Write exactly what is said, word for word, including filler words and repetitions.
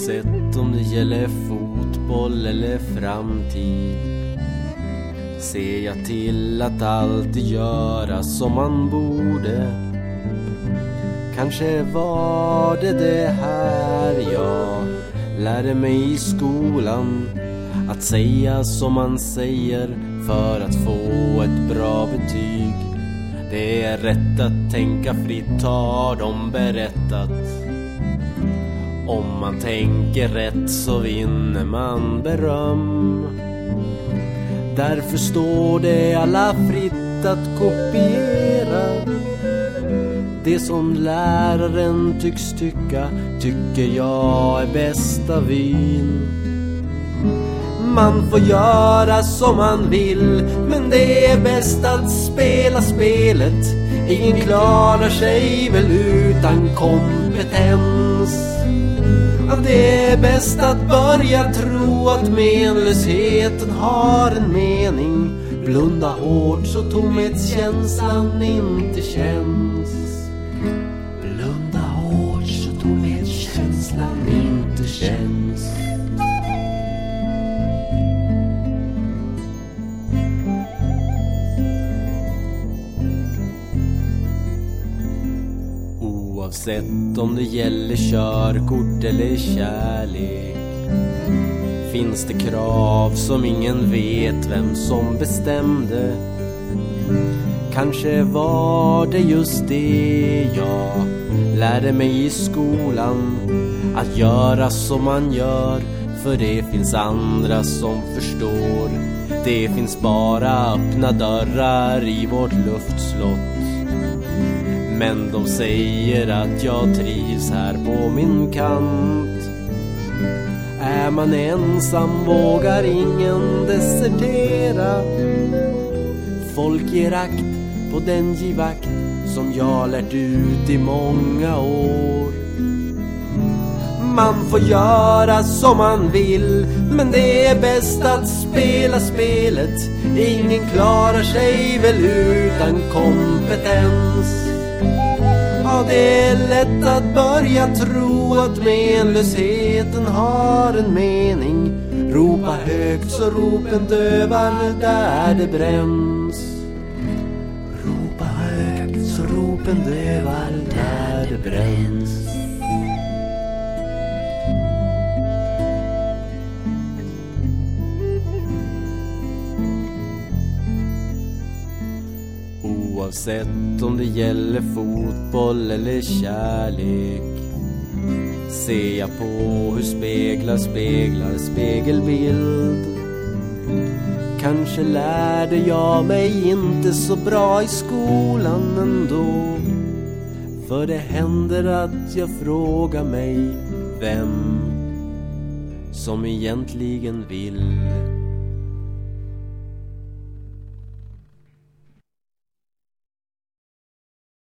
Oavsett om det gäller fotboll eller framtid ser jag till att alltid göra som man borde. Kanske var det det här jag lärde mig i skolan, att säga som man säger för att få ett bra betyg. Det är rätt att tänka fritt, har de berättat. Om man tänker rätt så vinner man beröm. Därför står det alla fritt att kopiera det som läraren tycks tycka, tycker jag är bästa vin. Man får göra som man vill, men det är bäst att spela spelet. Ingen klarar sig väl utan kompetens. Ja, det är bäst att börja tro att menlösheten har en mening. Blunda hårt så tomhetskänslan inte känns. Blunda hårt så tomhetskänslan inte känns. Oavsett om det gäller körkort eller kärlek finns det krav som ingen vet vem som bestämde. Kanske var det just det jag lärde mig i skolan, att göra som man gör, för det finns andra som förstår. Det finns bara öppna dörrar i vårt luftslott. Men de säger att jag trivs här på min kant. Är man ensam vågar ingen desertera. Folk ger akt på den givakt som jag lärt ut i många år. Man får göra som man vill, men det är bäst att spela spelet. Ingen klarar sig väl utan kompetens. Ja, det är lätt att börja tro att menlösheten har en mening. Ropa högt så ropen dövar där det bränns. Ropa högt så ropen dövar där det bränns. Oavsett om det gäller fotboll eller kärlek ser jag på hur speglar speglar spegelbild. Kanske lärde jag mig inte så bra i skolan ändå, för det händer att jag frågar mig vem som egentligen vill.